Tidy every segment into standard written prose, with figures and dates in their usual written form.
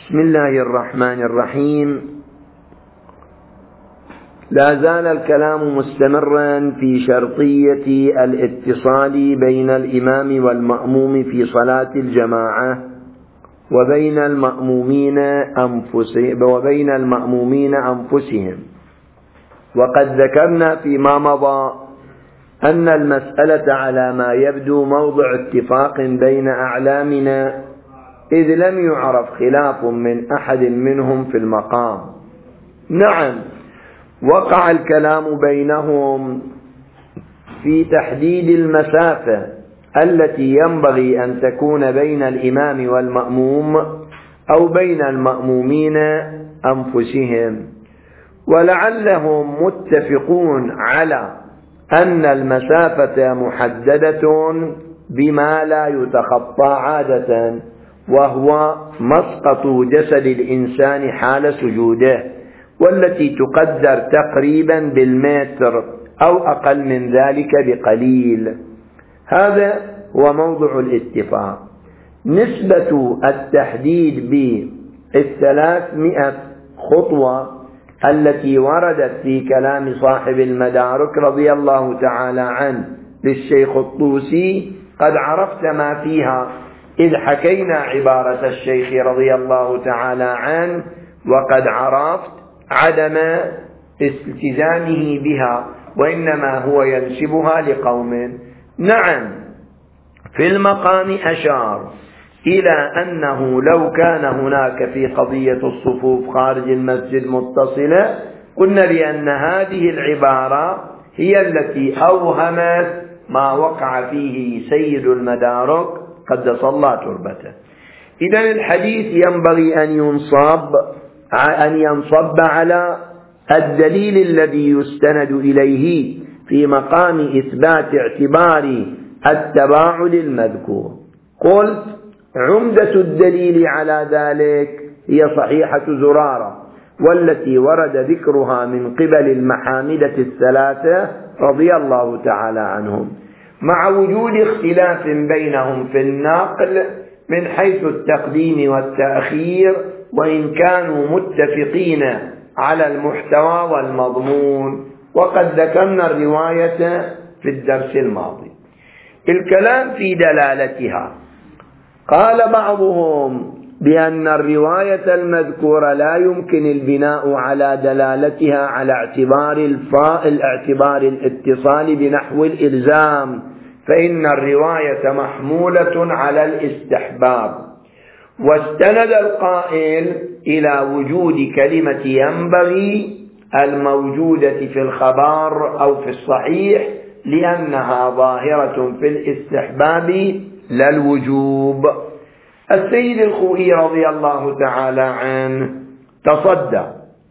بسم الله الرحمن الرحيم. لا زال الكلام مستمرا في شرطية الاتصال بين الإمام والمأموم في صلاة الجماعة وبين المأمومين أنفسهم. وقد ذكرنا فيما مضى أن المسألة على ما يبدو موضع اتفاق بين أعلامنا، إذ لم يعرف خلاف من أحد منهم في المقام. نعم، وقع الكلام بينهم في تحديد المسافة التي ينبغي أن تكون بين الإمام والمأموم أو بين المأمومين أنفسهم، ولعلهم متفقون على أن المسافة محددة بما لا يتخطى عادة، وهو مسقط جسد الإنسان حال سجوده، والتي تقدر تقريبا بالمتر أو أقل من ذلك بقليل. هذا هو موضع الاتفاق. نسبة التحديد ب300 خطوة التي وردت في كلام صاحب المدارك رضي الله تعالى عنه للشيخ الطوسي قد عرفت ما فيها، إذ حكينا عبارة الشيخ رضي الله تعالى عنه، وقد عرفت عدم التزامه بها، وإنما هو ينسبها لقوم. نعم، في المقام أشار إلى أنه لو كان هناك في قضية الصفوف خارج المسجد متصلة، قلنا بأن هذه العبارة هي التي أوهمت ما وقع فيه سيد المدارك قدس الله تربته. إذن الحديث ينبغي أن ينصب على الدليل الذي يستند إليه في مقام إثبات اعتبار التباعد المذكور. قلت عمدة الدليل على ذلك هي صحيحة زرارة، والتي ورد ذكرها من قبل المحامدة الثلاثة رضي الله تعالى عنهم، مع وجود اختلاف بينهم في النقل من حيث التقديم والتأخير، وإن كانوا متفقين على المحتوى والمضمون، وقد ذكرنا الرواية في الدرس الماضي. الكلام في دلالتها، قال بعضهم بأن الرواية المذكورة لا يمكن البناء على دلالتها على اعتبار الاتصال بنحو الإلزام، فإن الرواية محمولة على الاستحباب. واستند القائل إلى وجود كلمة ينبغي الموجودة في الخبر أو في الصحيح، لأنها ظاهرة في الاستحباب لا الوجوب. السيد الخوئي رضي الله تعالى عنه تصدى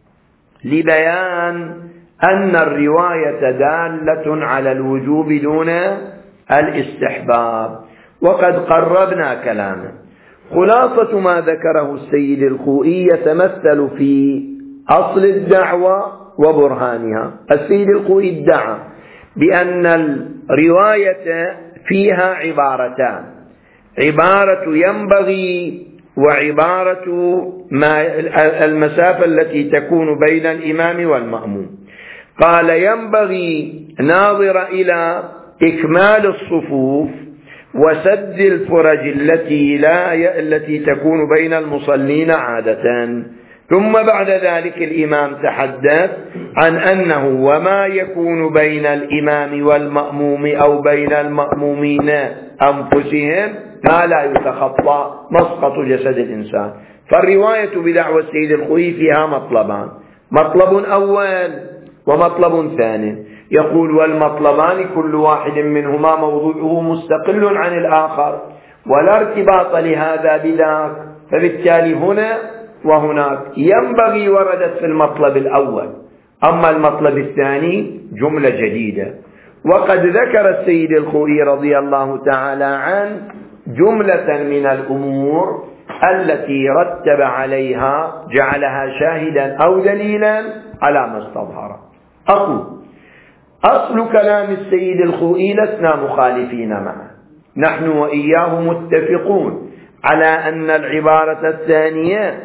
لبيان أن الرواية دالة على الوجوب دون الاستحباب، وقد قربنا كلامه. خلاصة ما ذكره السيد الخوئي يتمثل في أصل الدعوة وبرهانها. السيد الخوئي ادعى بأن الرواية فيها عبارتان: عبارة ينبغي، وعبارة المسافة التي تكون بين الإمام والمأموم. قال ينبغي ناظر إلى إكمال الصفوف وسد الفرج التي تكون بين المصلين عادة. ثم بعد ذلك الإمام تحدث عن أنه وما يكون بين الإمام والمأموم أو بين المأمومين أنفسهم ما لا يتخطى مسقط جسد الإنسان. فالرواية بدعوى السيد الخوئي فيها مطلبان: مطلب أول ومطلب ثاني. يقول والمطلبان كل واحد منهما موضوعه مستقل عن الآخر، ولا ارتباط لهذا بذاك، فبالتالي هنا وهناك ينبغي وردت في المطلب الأول، أما المطلب الثاني جملة جديدة. وقد ذكر السيد الخوئي رضي الله تعالى عنه جملة من الأمور التي رتب عليها جعلها شاهدا أو دليلا على ما استظهر. أقول أصل كلام السيد الخوئي لسنا مخالفين معه، نحن وإياه متفقون على أن العبارة الثانية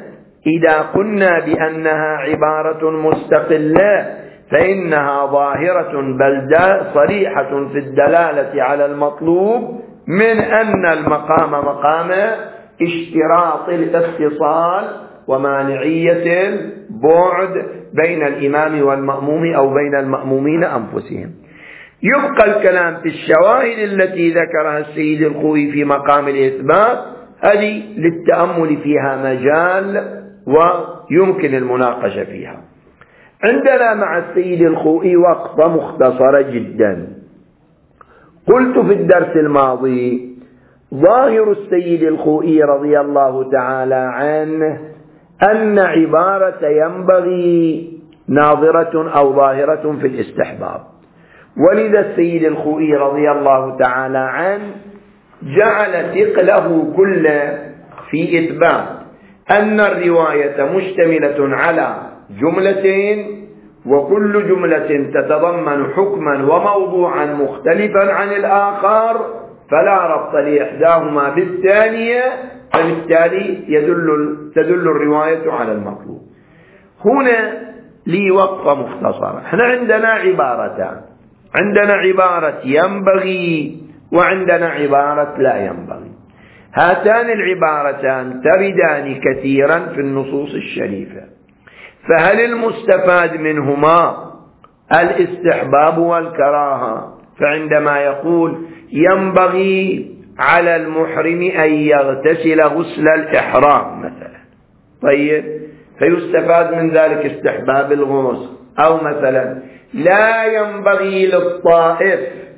إذا قلنا بأنها عبارة مستقلة فإنها ظاهرة بل صريحة في الدلالة على المطلوب من أن المقام مقام اشتراط الاتصال ومانعية البعد بين الإمام والمأموم أو بين المأمومين أنفسهم. يبقى الكلام في الشواهد التي ذكرها السيد الخوئي في مقام الإثبات، هذه للتأمل فيها مجال ويمكن المناقشة فيها. عندنا مع السيد الخوئي وقفة مختصرة جدا. قلت في الدرس الماضي ظاهر السيد الخوئي رضي الله تعالى عنه أن عبارة ينبغي ناظرة أو ظاهرة في الاستحباب، ولذا السيد الخوئي رضي الله تعالى عنه جعل ثقله كله في إثبات أن الرواية مشتملة على جملتين، وكل جملة تتضمن حكما وموضوعا مختلفا عن الآخر، فلا ربط لإحداهما بالثانية، فبالتالي تدل الرواية على المطلوب. هنا لي وقفة مختصرة. احنا عندنا عبارتان، عندنا عبارة ينبغي وعندنا عبارة لا ينبغي. هاتان العبارتان تردان كثيرا في النصوص الشريفة، فهل المستفاد منهما الاستحباب والكراهة؟ فعندما يقول ينبغي على المحرم أن يغتسل غسل الإحرام مثلا، طيب فيستفاد من ذلك استحباب الغسل. أو مثلا لا ينبغي للطائف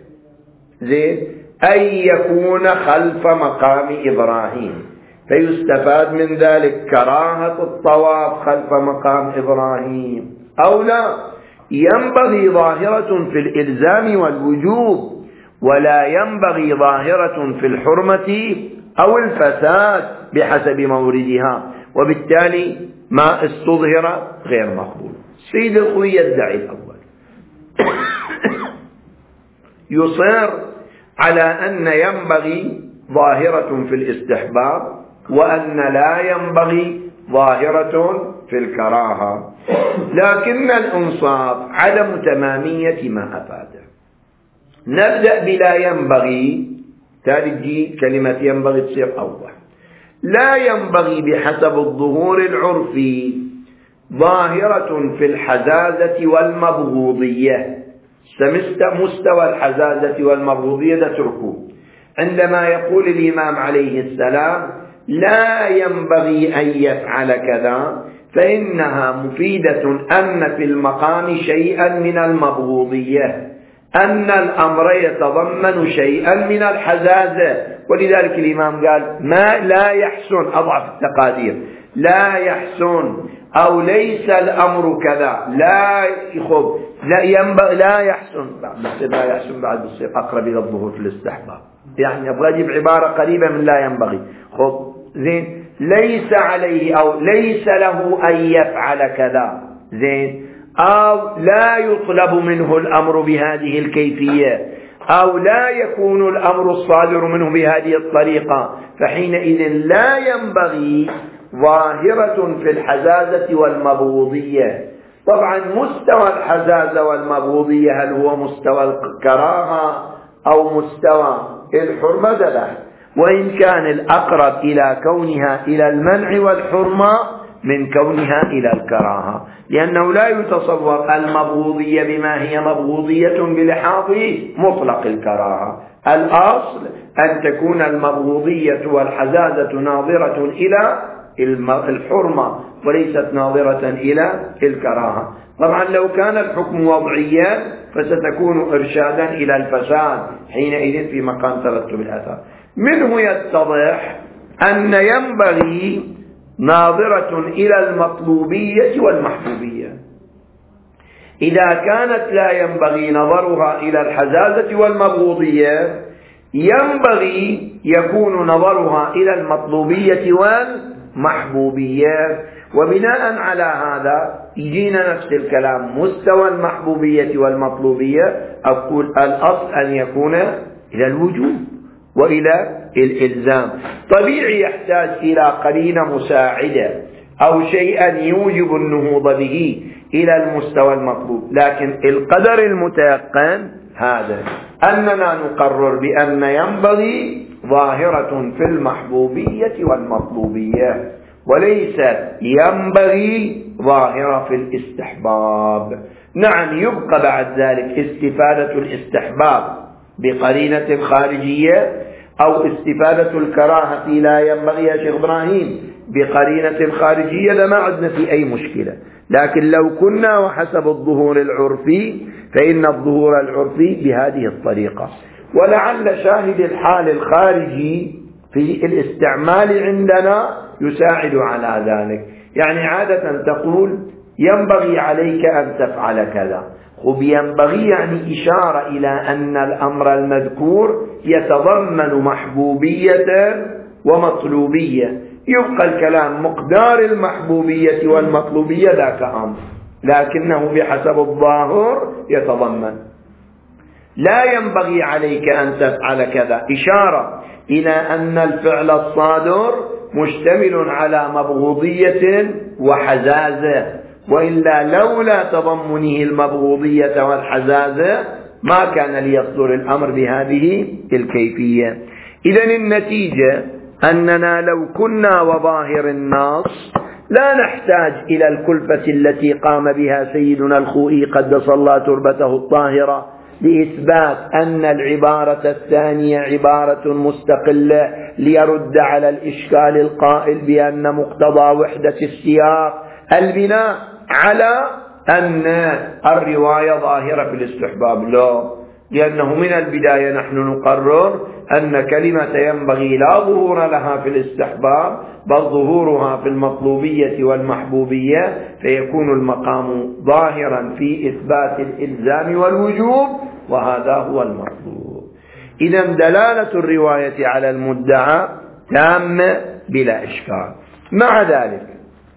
أن يكون خلف مقام إبراهيم، فيستفاد من ذلك كراهة الطواف خلف مقام إبراهيم. أو لا ينبغي ظاهرة في الإلزام والوجوب، ولا ينبغي ظاهرة في الحرمة أو الفساد بحسب موردها، وبالتالي ما استظهر غير مقبول. السيد الخوئي يدعي الأول يصر على أن ينبغي ظاهرة في الاستحباب، وأن لا ينبغي ظاهرة في الكراهة، لكن الإنصاف عدم تمامية ما أفاده. نبدأ بلا ينبغي، ترجي كلمة ينبغي تصير أوضح. لا ينبغي بحسب الظهور العرفي ظاهرة في الحزازة والمبغوضية. مستوى الحزازة والمبغوضية تركوه. عندما يقول الإمام عليه السلام لا ينبغي أن يفعل كذا، فإنها مفيدة أن في المقام شيئا من المبغوضية، أن الأمر يتضمن شيئا من الحزازة. ولذلك الإمام قال ما لا يحسن، أضعف التقادير، لا يحسن أو ليس الأمر كذا، لا يخب لا ينبغي لا يحسن، لا يحسن بعد بصير أقرب إلى الظهور في الاستحباب، يعني أبغى أجيب عبارة قريبة من لا ينبغي. خب زين، ليس عليه أو ليس له أن يفعل كذا، زين، أو لا يطلب منه الأمر بهذه الكيفية، أو لا يكون الأمر الصادر منه بهذه الطريقة، فحينئذ لا ينبغي ظاهرة في الحزازة والمبغوضية. طبعا مستوى الحزازة والمبغوضية هل هو مستوى الكراهة أو مستوى الحرمة؟ لا، وإن كان الأقرب إلى كونها إلى المنع والحرمة من كونها إلى الكراهة، لأنه لا يتصور المبغوضية بما هي مبغوضية بلحاظ مطلق الكراهة. الأصل أن تكون المبغوضية والحزازة ناظرة إلى الحرمة وليست ناظرة إلى الكراهة. طبعا لو كان الحكم وضعيا فستكون إرشادا إلى الفساد حينئذ في مقام ترتب الأثر. منه يتضح أن ينبغي ناظرة إلى المطلوبية والمحبوبية. إذا كانت لا ينبغي نظرها إلى الحزازة والمبغوضية، ينبغي يكون نظرها إلى المطلوبية والمحبوبية. وبناء على هذا يجينا نفس الكلام، مستوى المحبوبية والمطلوبية أقول الأصل أن يكون إلى الوجوب وإلى الإلزام. طبيعي يحتاج إلى قرينة مساعدة أو شيئا يوجب النهوض به إلى المستوى المطلوب. لكن القدر المتيقن هذا أننا نقرر بأن ينبغي ظاهرة في المحبوبية والمطلوبية، وليس ينبغي ظاهرة في الاستحباب. نعم، يبقى بعد ذلك استفادة الاستحباب بقرينة خارجية، أو استفادة الكراهة لا ينبغي يا شيخ إبراهيم بقرينة خارجية، لما عدنا في أي مشكلة. لكن لو كنا وحسب الظهور العرفي فإن الظهور العرفي بهذه الطريقة. ولعل شاهد الحال الخارجي في الاستعمال عندنا يساعد على ذلك. يعني عادة تقول ينبغي عليك أن تفعل كذا، ينبغي يعني إشارة إلى أن الأمر المذكور يتضمن محبوبية ومطلوبية. يبقى الكلام مقدار المحبوبية والمطلوبية ذاك أمر، لكنه بحسب الظاهر يتضمن. لا ينبغي عليك أن تفعل كذا، إشارة إلى أن الفعل الصادر مشتمل على مبغوضية وحزازة، وإلا لولا تضمنه المبغوضية والحزازة ما كان ليصدر الأمر بهذه الكيفية. إذن النتيجة أننا لو كنا وظاهر النص لا نحتاج إلى الكلفة التي قام بها سيدنا الخوئي قدس الله تربته الطاهرة لإثبات أن العبارة الثانية عبارة مستقلة ليرد على الإشكال القائل بأن مقتضى وحدة السياق البناء على أن الرواية ظاهرة في الاستحباب. لا، لأنه من البداية نحن نقرر أن كلمة ينبغي لا ظهور لها في الاستحباب، بل ظهورها في المطلوبية والمحبوبية، فيكون المقام ظاهرا في إثبات الإلزام والوجوب، وهذا هو المطلوب. إذن دلالة الرواية على المدعى تامة بلا إشكال. مع ذلك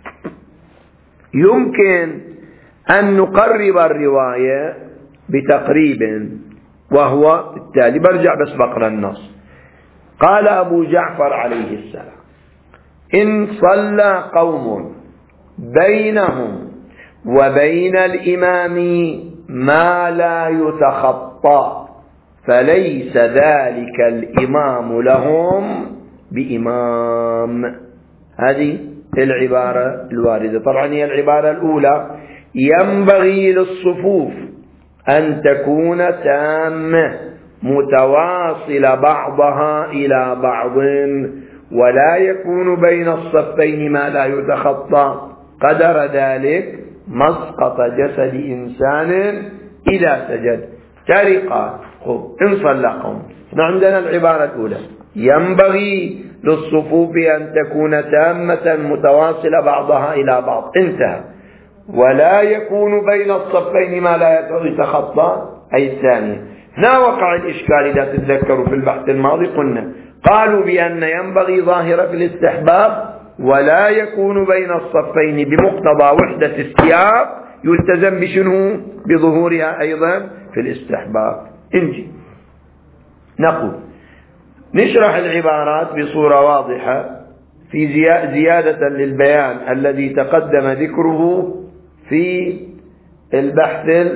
يمكن أن نقرب الرواية بتقريب، وهو التالي. برجع بس بقرأ النص. قال أبو جعفر عليه السلام: إن صلى قوم بينهم وبين الإمام ما لا يتخطى فليس ذلك الإمام لهم بإمام. هذه العبارة الواردة. طبعا هي العبارة الأولى: ينبغي للصفوف أن تكون تامة متواصلة بعضها إلى بعض، ولا يكون بين الصفين ما لا يتخطى، قدر ذلك مسقط جسد إنسان إذا سجد. تاريقات. إن صلى قوم، عندنا العبارة الأولى: ينبغي للصفوف أن تكون تامة متواصلة بعضها إلى بعض، انتهى. ولا يكون بين الصفين ما لا يتخطى، أي الثانية. هنا وقع الإشكال. إذا تتذكروا في البحث الماضي قلنا قالوا بأن ينبغي ظاهرة في الاستحباب، ولا يكون بين الصفين بمقتضى وحدة السياق، يلتزم بشنو؟ بظهورها أيضا في الاستحباب. انجي نقول نشرح العبارات بصورة واضحة في زيادة للبيان الذي تقدم ذكره في البحث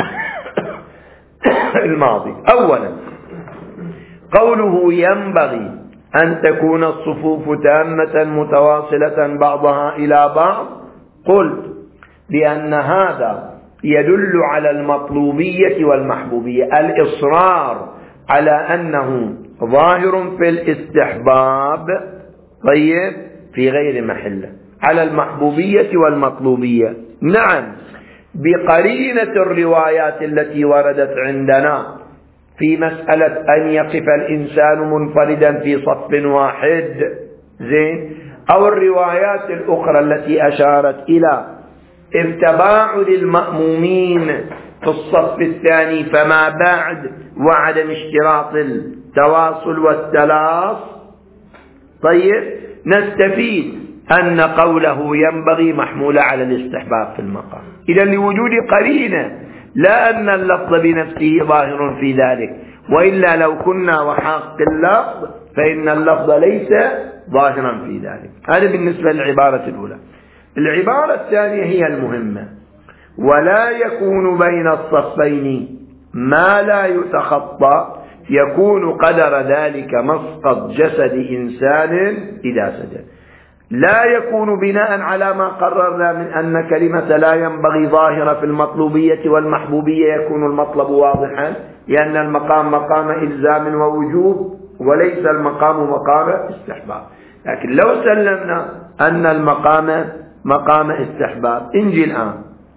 الماضي. أولا، قوله ينبغي أن تكون الصفوف تامة متواصلة بعضها إلى بعض، قلت بأن هذا يدل على المطلوبية والمحبوبية، الإصرار على أنه ظاهر في الاستحباب، طيب، في غير محله، على المحبوبية والمطلوبية. نعم، بقرينة الروايات التي وردت عندنا في مسألة أن يقف الإنسان منفردا في صف واحد، زين، أو الروايات الأخرى التي أشارت إلى ارتباع المأمومين في الصف الثاني فما بعد، وعدم اشتراط التواصل والتلاص. طيب، نستفيد أن قوله ينبغي محمولة على الاستحباب في المقام، إذا لوجود قرينة، لا أن اللفظ بنفسه ظاهر في ذلك، وإلا لو كنا وحق اللفظ فإن اللفظ ليس ظاهرا في ذلك. هذا بالنسبة للعبارة الأولى. العبارة الثانية هي المهمة: ولا يكون بين الصفين ما لا يتخطى يكون قدر ذلك مسقط جسد إنسان إذا سجد. لا يكون بناء على ما قررنا من أن كلمة لا ينبغي ظاهرة في المطلوبية والمحبوبية، يكون المطلب واضحا، لأن المقام مقام إلزام ووجوب وليس المقام مقام استحباب. لكن لو سلمنا أن المقام مقام استحباب، انجي الآن: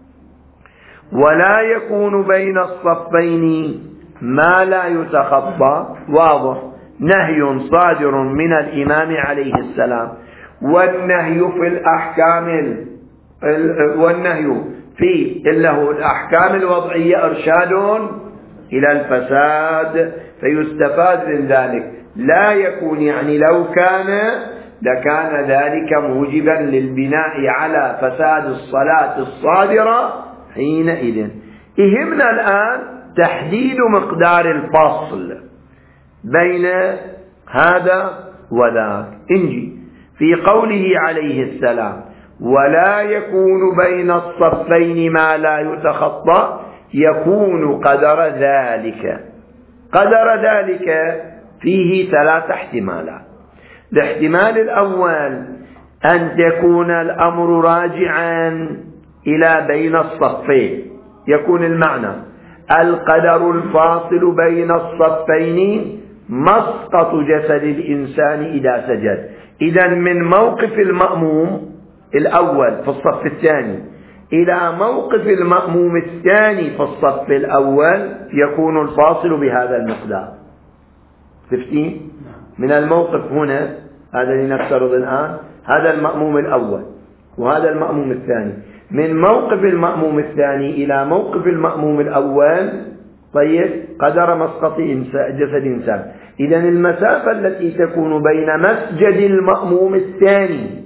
ولا يكون بين الصفين ما لا يتخطى، واضح، نهي صادر من الإمام عليه السلام، والنهي في الأحكام والنهي في الأحكام الوضعية إرشاد إلى الفساد، فيستفاد من ذلك. لا يكون يعني لو كان لكان ذلك موجبا للبناء على فساد الصلاة الصادرة حينئذ. يهمنا الآن تحديد مقدار الفصل بين هذا وذاك. انجي في قوله عليه السلام: ولا يكون بين الصفين ما لا يتخطى يكون قدر ذلك. قدر ذلك فيه 3 احتمالات. الاحتمال الأول أن تكون الأمر راجعا إلى بين الصفين، يكون المعنى القدر الفاصل بين الصفين مسقط جسد الإنسان إذا سجد. إذن من موقف المأموم الأول في الصف الثاني إلى موقف المأموم الثاني في الصف الأول يكون الفاصل بهذا المقدار. 15 من الموقف هنا، هذا لنفترض الآن هذا المأموم الأول وهذا المأموم الثاني، من موقف المأموم الثاني إلى موقف المأموم الأول، طيب، قدر مسقط جسد إنسان. إذن المسافة التي تكون بين مسجد المأموم الثاني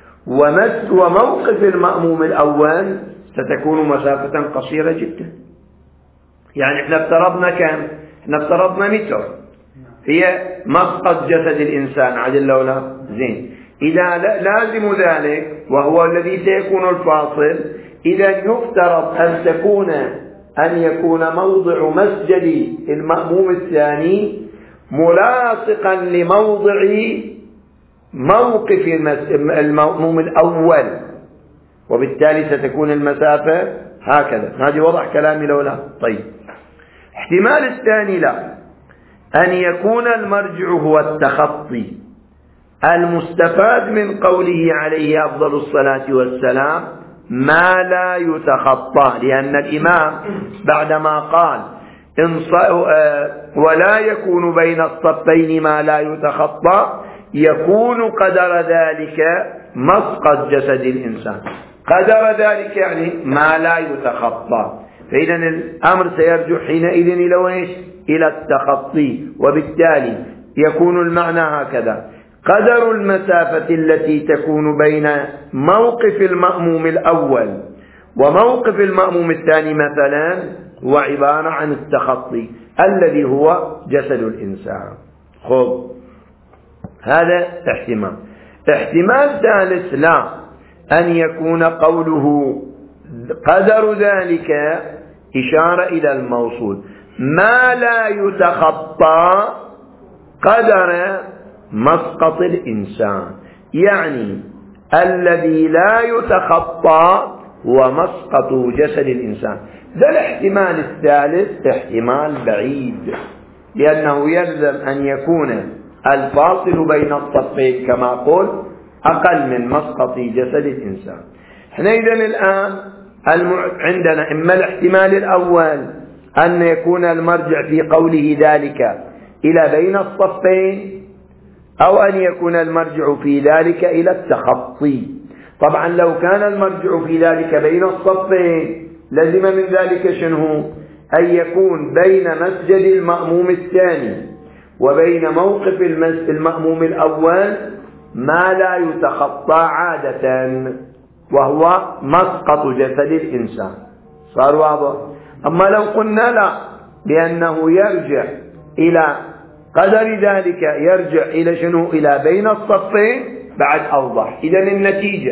وموقف المأموم الأول ستكون مسافة قصيرة جدا. يعني احنا افترضنا كم؟ احنا افترضنا متر هي مسقط جسد الإنسان، عدل لولا زين. إذا لازم ذلك وهو الذي سيكون الفاصل، إذا يفترض أن يكون موضع مسجد المأموم الثاني ملاصقا لموضع موقف المأموم الأول، وبالتالي ستكون المسافة هكذا. هذه وضع كلامي لولا. طيب، احتمال الثاني لا، أن يكون المرجع هو التخطي المستفاد من قوله عليه أفضل الصلاة والسلام ما لا يتخطى، لأن الإمام بعدما قال ولا يكون بين الصفين ما لا يتخطى يكون قدر ذلك مسقط جسد الإنسان. قدر ذلك يعني ما لا يتخطى، فإذا الأمر سيرجع حينئذ إلى ايش؟ إلى التخطي، وبالتالي يكون المعنى هكذا: قدر المسافة التي تكون بين موقف المأموم الأول وموقف المأموم الثاني مثلا هو عبارة عن التخطي الذي هو جسد الإنسان. خب، هذا احتمال. احتمال ثالث لا، أن يكون قوله قدر ذلك إشارة إلى الموصول ما لا يتخطى قدر مسقط الإنسان، يعني الذي لا يتخطى هو مسقط جسد الإنسان. ذا الاحتمال الثالث احتمال بعيد، لأنه يلزم أن يكون الفاصل بين الصفين كما قلت أقل من مسقط جسد الإنسان. حينئذ الآن عندنا إما الاحتمال الأول أن يكون المرجع في قوله ذلك إلى بين الصفين، أو أن يكون المرجع في ذلك إلى التخطي. طبعا لو كان المرجع في ذلك بين الصفين لزم من ذلك شنو؟ أن يكون بين مسجد المأموم الثاني وبين موقف المأموم الأول ما لا يتخطى عادة، وهو مسقط جسد الإنسان. صار واضح؟ أما لو قلنا لا، لأنه يرجع إلى قدر ذلك، يرجع إلى شنو؟ إلى بين الصفين، بعد أوضح. إذن النتيجة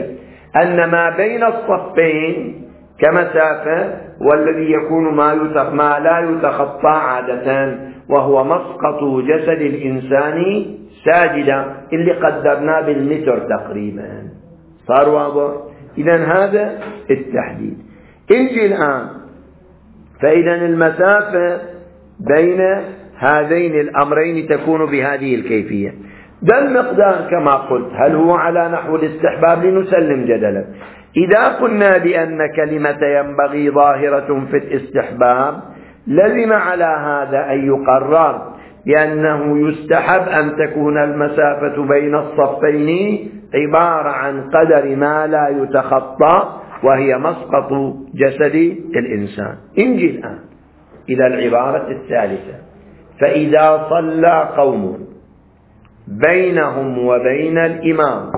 أن ما بين الصفين كمسافة والذي يكون ما لا يتخطى عادة، وهو مسقط جسد الإنسان ساجدا اللي قدرناه بالمتر تقريبا. صار واضح؟ إذن هذا التحديد. انجي الآن، فإذا المسافة بين هذين الأمرين تكون بهذه الكيفية. ده المقدار كما قلت، هل هو على نحو الاستحباب؟ لنسلم جدلا. إذا قلنا بأن كلمة ينبغي ظاهرة في الاستحباب، لزم على هذا أن يقرر بأنه يستحب أن تكون المسافة بين الصفين عبارة عن قدر ما لا يتخطى، وهي مسقط جسد الإنسان. انجي الآن إلى العبارة الثالثة: فإذا صلى قوم بينهم وبين الإمام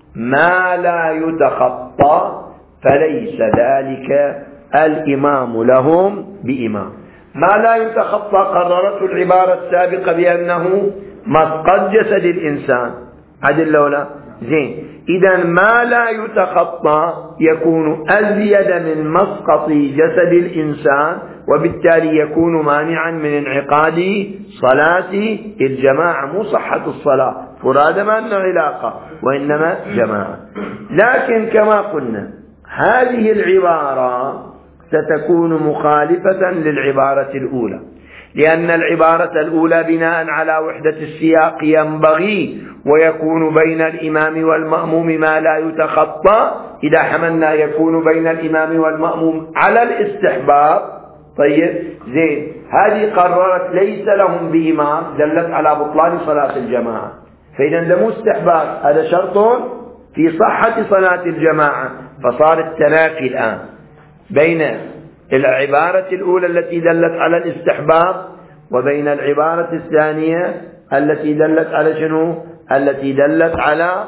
ما لا يتخطى فليس ذلك الإمام لهم بإمام. ما لا يتخطى قررته العبارة السابقة بأنه مسقط جسد الإنسان، عدل لولا زين. إذا ما لا يتخطى يكون أزيد من مسقط جسد الإنسان، وبالتالي يكون مانعا من انعقاد صلاة الجماعة، مو صحة الصلاة فرادى ما أنه علاقة، وإنما جماعة. لكن كما قلنا هذه العبارة ستكون مخالفة للعبارة الأولى، لأن العبارة الأولى بناء على وحدة السياق ينبغي ويكون بين الإمام والمأموم ما لا يتخطى. إذا حملنا يكون بين الإمام والمأموم على الاستحباب، طيب زين، هذه قررت ليس لهم بإمام، دلت على بطلان صلاة الجماعة. فإذا ده مستحباب، هذا شرط في صحة صلاة الجماعة. فصار التنافي الآن بين العبارة الأولى التي دلت على الاستحباب وبين العبارة الثانية التي دلت على شنو؟ التي دلت على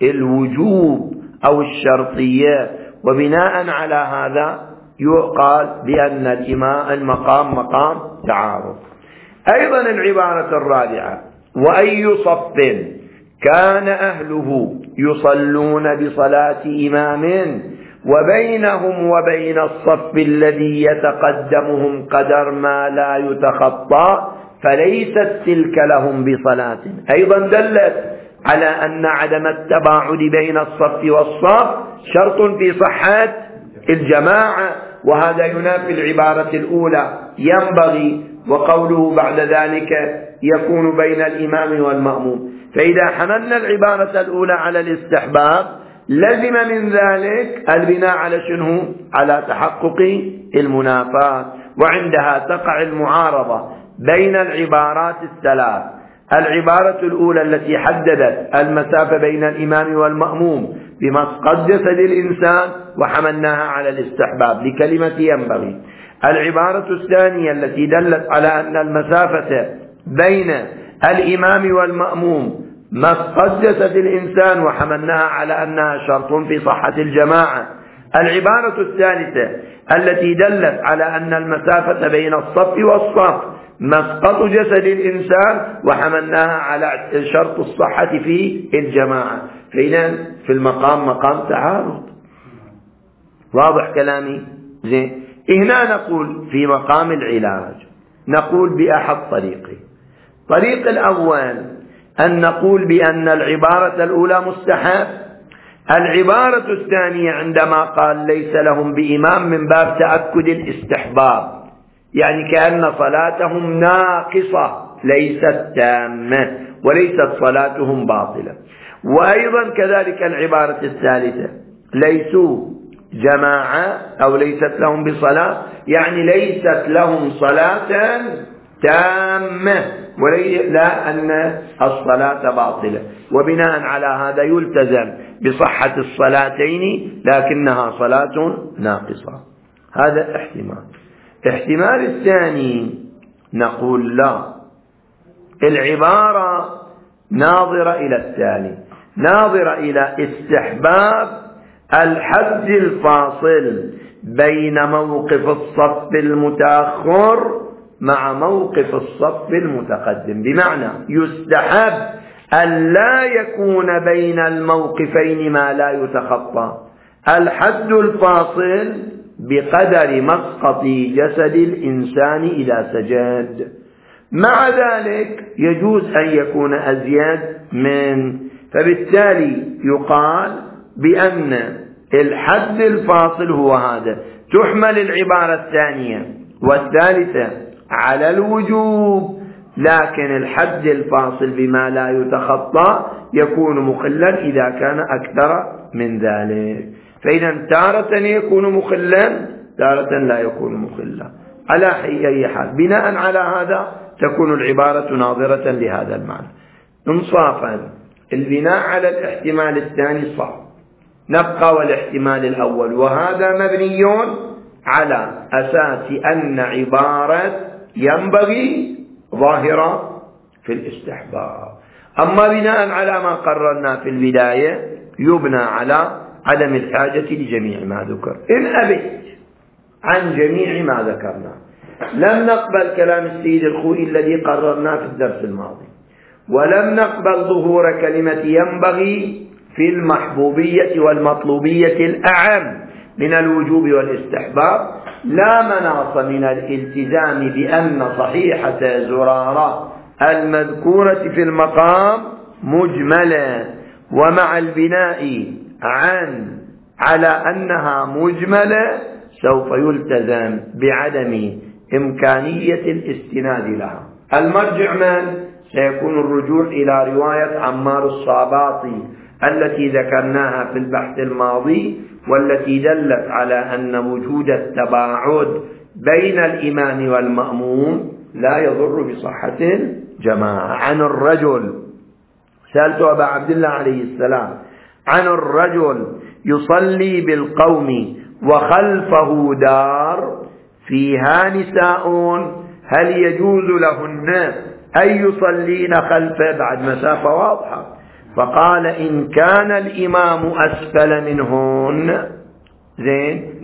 الوجوب أو الشرطية. وبناء على هذا يقال بأن المقام مقام تعارض. أيضا العبارة الرابعة: وأي صف كان أهله يصلون بصلاة إمام وبينهم وبين الصف الذي يتقدمهم قدر ما لا يتخطى فليست تلك لهم بصلاة. أيضا دلت على أن عدم التباعد بين الصف والصف شرط في صحة الجماعة، وهذا ينافي العبارة الأولى ينبغي، وقوله بعد ذلك يكون بين الإمام والمأموم. فإذا حملنا العبارة الأولى على الاستحباب لزم من ذلك البناء على شنو؟ على تحقق المنافاة، وعندها تقع المعارضة بين العبارات الثلاث: العبارة الأولى التي حددت المسافة بين الإمام والمأموم بمسقط جسد الإنسان وحملناها على الاستحباب لكلمة ينبغي. العبارة الثانية التي دلت على أن المسافة بين الإمام والمأموم مسقط جسد الإنسان وحملناها على أنها شرط في صحة الجماعة. العبارة الثالثة التي دلت على أن المسافة بين الصف والصف مسقط جسد الإنسان وحملناها على شرط الصحة في الجماعة. فإذا في المقام مقام تعارض. واضح كلامي؟ زين. هنا نقول في مقام العلاج نقول بأحد طريقين. الطريق الأول أن نقول بأن العبارة الأولى مستحب. العبارة الثانية عندما قال ليس لهم بإمام من باب تأكد الاستحباب، يعني كأن صلاتهم ناقصة ليست تامة، وليست صلاتهم باطلة. وأيضا كذلك العبارة الثالثة ليسوا جماعة أو ليست لهم بصلاة، يعني ليست لهم صلاة تامة، لا أن الصلاة باطلة. وبناء على هذا يلتزم بصحة الصلاتين لكنها صلاة ناقصة. هذا احتمال. احتمال الثاني نقول لا، العبارة ناظرة إلى التالي: ناظرة إلى استحباب الحد الفاصل بين موقف الصف المتأخر مع موقف الصف المتقدم. بمعنى يستحب أن لا يكون بين الموقفين ما لا يتخطى. الحد الفاصل بقدر مسقط جسد الإنسان إذا سجد. مع ذلك يجوز أن يكون أزيد من، فبالتالي يقال بأن الحد الفاصل هو هذا. تحمل العبارة الثانية والثالثة على الوجوب، لكن الحد الفاصل بما لا يتخطى يكون مخلا إذا كان أكثر من ذلك. فإذا تارة يكون مخلا، تارة لا يكون مخلا، على أي حال. بناء على هذا تكون العبارة ناظرة لهذا المعنى. انصافا البناء على الاحتمال الثاني صعب، نبقى والاحتمال الأول، وهذا مبني على أساس أن عبارة ينبغي ظاهرة في الاستحباب. أما بناء على ما قررنا في البداية يبنى على عدم الحاجة لجميع ما ذكر. إن أبيت عن جميع ما ذكرنا لم نقبل كلام السيد الخوئي الذي قررناه في الدرس الماضي، ولم نقبل ظهور كلمة ينبغي في المحبوبية والمطلوبية الأعم من الوجوب والاستحباب، لا مناص من الالتزام بأن صحيحة زرارة المذكورة في المقام مجملة، ومع البناء على أنها مجملة سوف يلتزم بعدم إمكانية الاستناد لها. المرجع من؟ سيكون الرجوع إلى رواية عمار الصاباطي التي ذكرناها في البحث الماضي، والتي دلت على أن وجود التباعد بين الإمام والمأموم لا يضر بصحة الجماعة. عن الرجل، سألت أبا عبد الله عليه السلام عن الرجل يصلي بالقوم وخلفه دار فيها نساء هل يجوز لهن أن يصلين خلفه؟ بعد مسافة واضحة. فقال إن كان الإمام أسفل منهن، زين،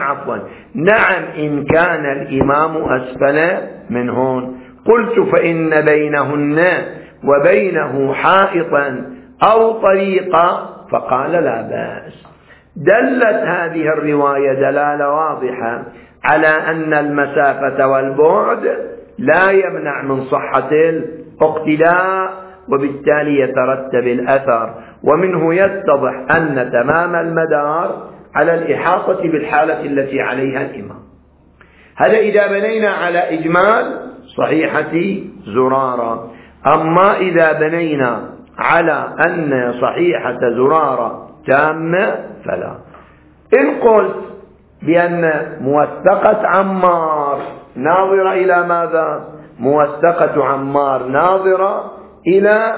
نعم إن كان الإمام أسفل منهن. قلت فإن بينهن وبينه حائطا أو طريقا، فقال لا بأس. دلت هذه الرواية دلالة واضحة على أن المسافة والبعد لا يمنع من صحة الاقتداء، وبالتالي يترتب الأثر، ومنه يتضح أن تمام المدار على الإحاطة بالحالة التي عليها الإمام. هذا إذا بنينا على إجمال صحيحة زرارة. أما إذا بنينا على أن صحيحة زرارة تامة فلا. إن قلت بأن موثقة عمار ناظرة إلى ماذا؟ موثقة عمار ناظرة إلى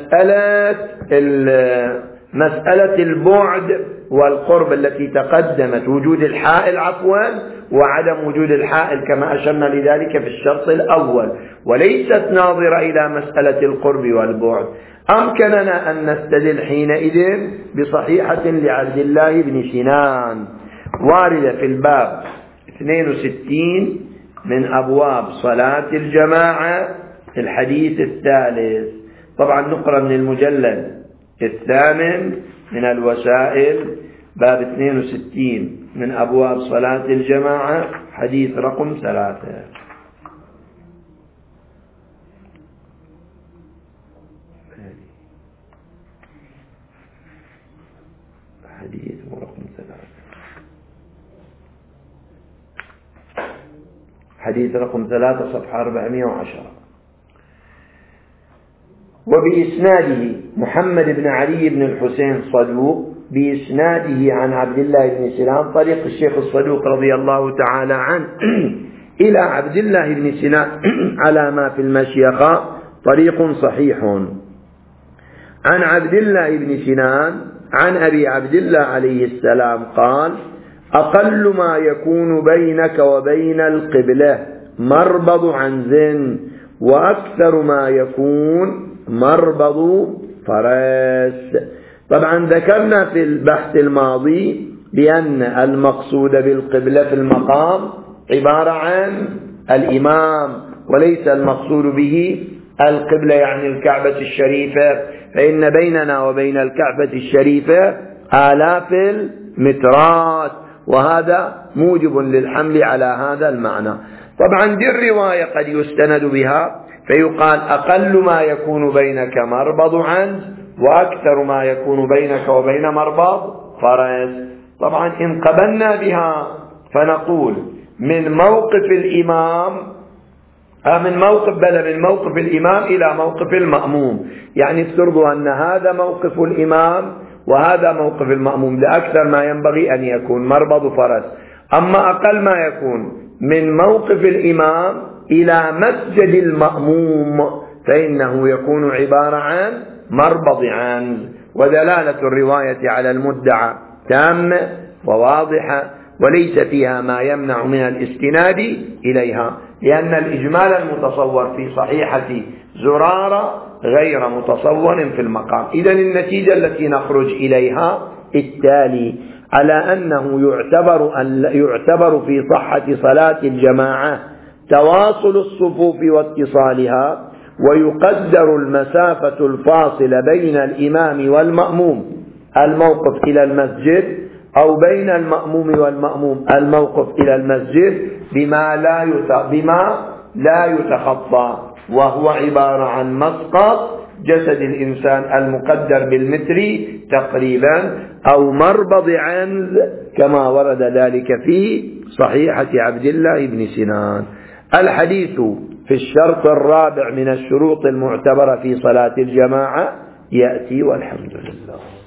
مسألة البعد والقرب التي تقدمت، وجود الحائل وعدم وجود الحائل كما أشرنا لذلك في الشرط الأول، وليست ناظرة إلى مسألة القرب والبعد. أمكننا أن نستدل حينئذ بصحيحة لعبد الله بن سنان واردة في الباب 62 من أبواب صلاة الجماعة، الحديث الثالث. طبعا نقرأ من المجلد 8 من الوسائل، باب 62 من أبواب صلاة الجماعة، حديث رقم 3. حديث رقم 3، حديث رقم 3 صفحة 410. وبإسناده محمد بن علي بن الحسين صدوق، بإسناده عن عبد الله بن سنان طريق الشيخ الصدوق رضي الله تعالى عنه إلى عبد الله بن سنان على ما في المشيخة طريق صحيح. عن عبد الله بن سنان عن أبي عبد الله عليه السلام قال: أقل ما يكون بينك وبين القبلة مربض عنز، وأكثر ما يكون مربض فرس. طبعا ذكرنا في البحث الماضي بأن المقصود بالقبلة في المقام عبارة عن الإمام، وليس المقصود به القبلة يعني الكعبة الشريفة، فإن بيننا وبين الكعبة الشريفة آلاف مترات، وهذا موجب للحمل على هذا المعنى. طبعا دي الرواية قد يستند بها فيقال أقل ما يكون بينك مربض عنز، وأكثر ما يكون بينك وبين مربض فرس. طبعا إن قبلنا بها فنقول من موقف الإمام من موقف الإمام إلى موقف المأموم، يعني افترضوا أن هذا موقف الإمام وهذا موقف المأموم، لأكثر ما ينبغي أن يكون مربض فرس. أما أقل ما يكون من موقف الإمام إلى مسجد المأموم فإنه يكون عبارة عن مربض عنز. ودلالة الرواية على المدعى تامة وواضحة، وليس فيها ما يمنع من الاستناد إليها، لأن الإجمال المتصور في صحيحة زرارة غير متصور في المقام. إذن النتيجة التي نخرج إليها التالي: على أنه يعتبر في صحة صلاة الجماعة تواصل الصفوف واتصالها، ويقدر المسافة الفاصلة بين الإمام والمأموم الموقف إلى المسجد، أو بين المأموم والمأموم الموقف إلى المسجد، بما لا يتخطى، وهو عبارة عن مسقط جسد الإنسان المقدر بالمتر تقريبا، أو مربض عنز كما ورد ذلك في صحيحة عبد الله بن سنان. الحديث في الشرط الرابع من الشروط المعتبرة في صلاة الجماعة يأتي، والحمد لله.